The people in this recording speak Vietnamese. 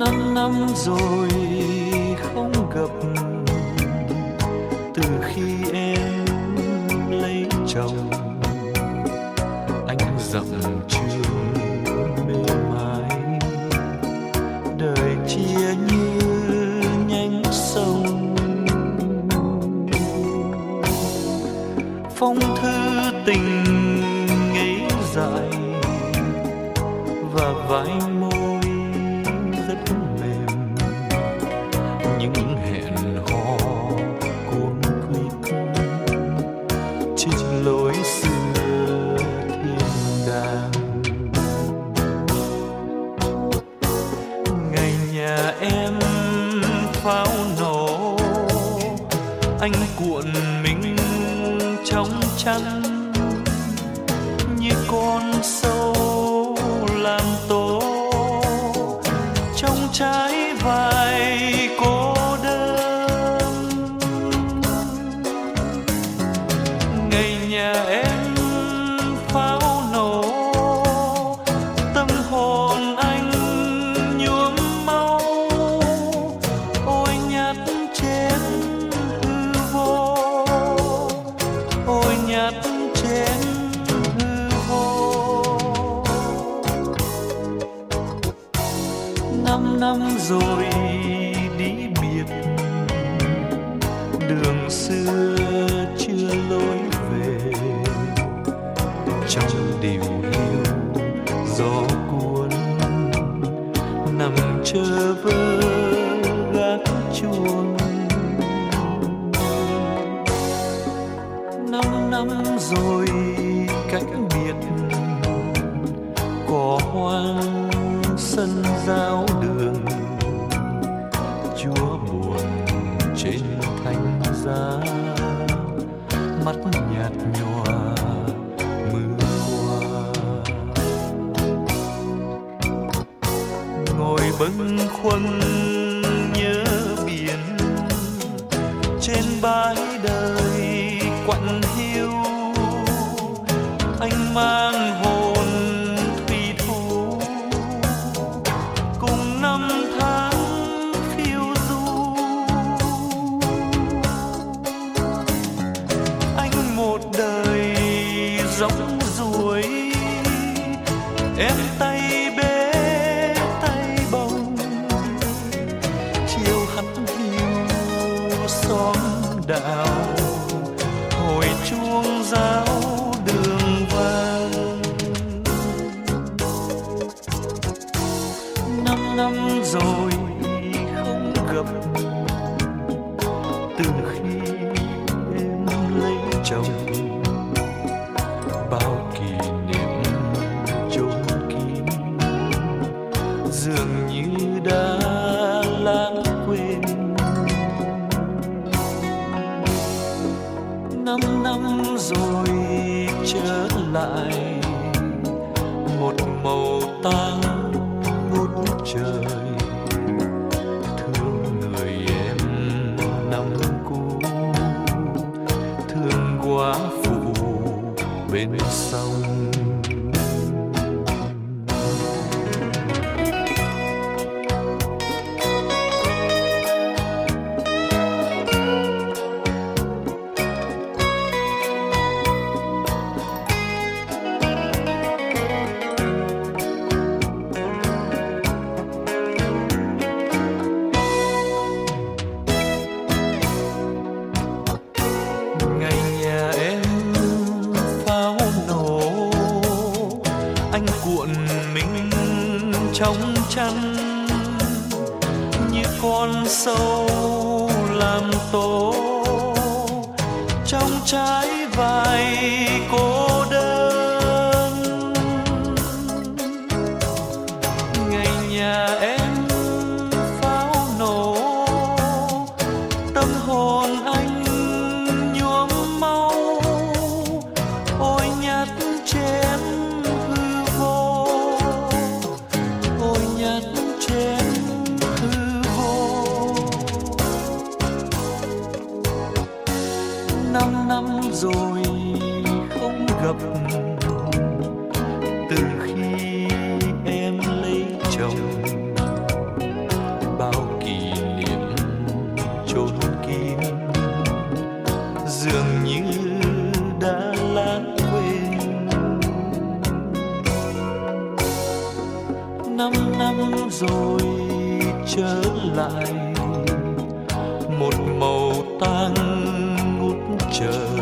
5 năm rồi không gặp, từ khi em lấy chồng. Anh dặm trường mê mải, đời chia như nhánh sông. Phong thư tình ngây dại và vai môi rất mềm, những hẹn hò cuống quýt trên lối xưa thiên đàng. Ngày nhà em pháo nổ, anh cuộn mình trong chăn như con sâu làm tổ trong trái vải cô đơn. Ngày nhà em pháo nổ, tâm hồn anh nhuốm máu. Ôi nhát chén hư vô, ôi nhát chén hư vô. 5 năm rồi đi biệt, đường xưa chưa lối về. Trong điều hiu gió cuốn, nằm chờ vơ gác chuông. 5 năm rồi cách biệt, cỏ hoang sân giao đường. Chúa buồn trên thánh giá, mắt nhạt nhòa mưa qua. Ngồi bâng khuâng nhớ biển, trên bãi đời quặn hiu. Anh mang hồn thủy thủ, cùng 5 tháng phiêu du. Anh một đời giống ruồi, em tay bế tay bồng. Chiều hắt hiu xóm đạo, hồi chuông giáo đường vang. 5 năm rồi không gặp, từ khi em lấy chồng. Bao kỷ niệm chôn kín, dường như đã lãng quên. 5 năm rồi trở lại, một màu tang ngút trời. Thương người em năm cũ, thương quá phụ bên sông. Anh cuộn mình trong chăn như con sâu làm tổ trong trái vải cô đơn. Ngày nhà em pháo nổ, tâm hồn anh nhuốm máu. Ôi nhát chén hư vô, ôi nhát chén hư vô. 5 năm rồi không gặp, từ khi em lấy chồng. rồi trở lại, một màu tang ngút trời.